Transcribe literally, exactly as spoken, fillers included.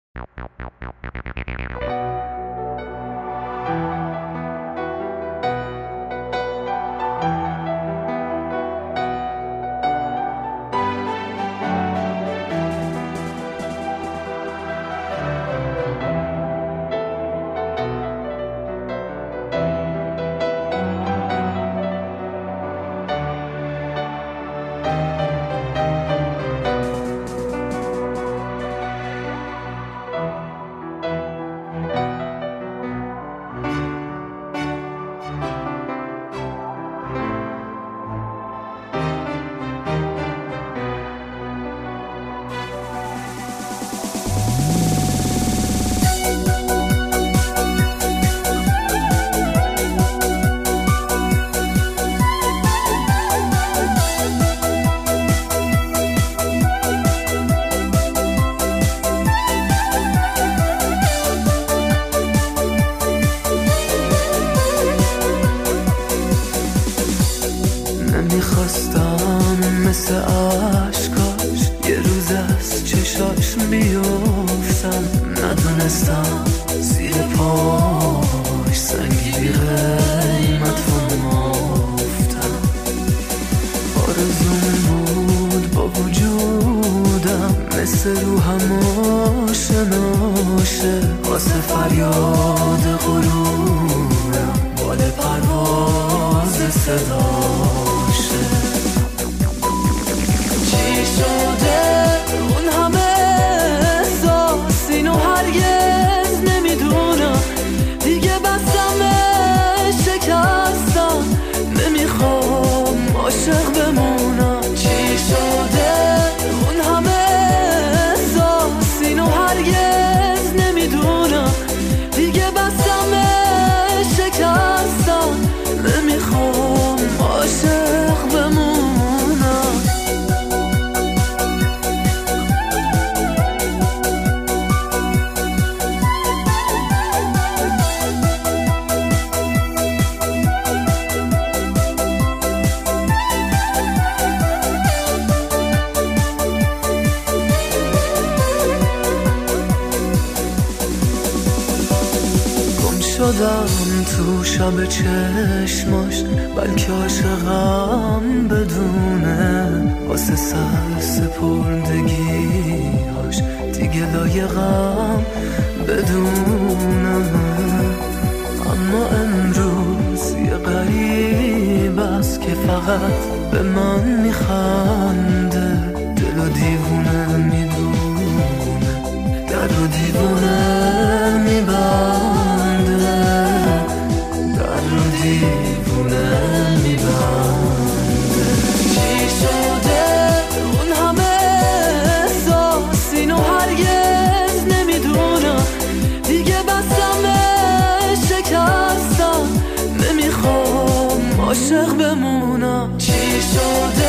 نمیخواستم مثل عشقاش یه روز از چشاش بیفتم، ندونستم زیر پاش سنگی بی قیمت فروختم. آرزوم بود با وجودم مثل روحم آشناشه، واسه فریاد غرورم بال پرواز صداشه. چی شده اون همه احساس، اینو هرگز نمیدونم، دیگه بستم شکستم، نمیخوام عاشق بمونم. چی شده اون همه احساس، اینو هرگز نمیدونم، دیگه بستم شکستم، نمیخوام عاشق بمونم. شدم تو شب چشماش، بلکه عاشقم بدونه، واسه سر سپردگیاش دیگه لایقم بدونم. اما امروز یه غریب است که فقط به من میخنده، دل و دیوونه میدونه، در و دیوونه میبنده، دیوونه میبنده. چی شده اون همه احساس، اینو هرگز نمیدونم، دیگه بستم شکستم، نمیخوام عاشق بمونم. چی شده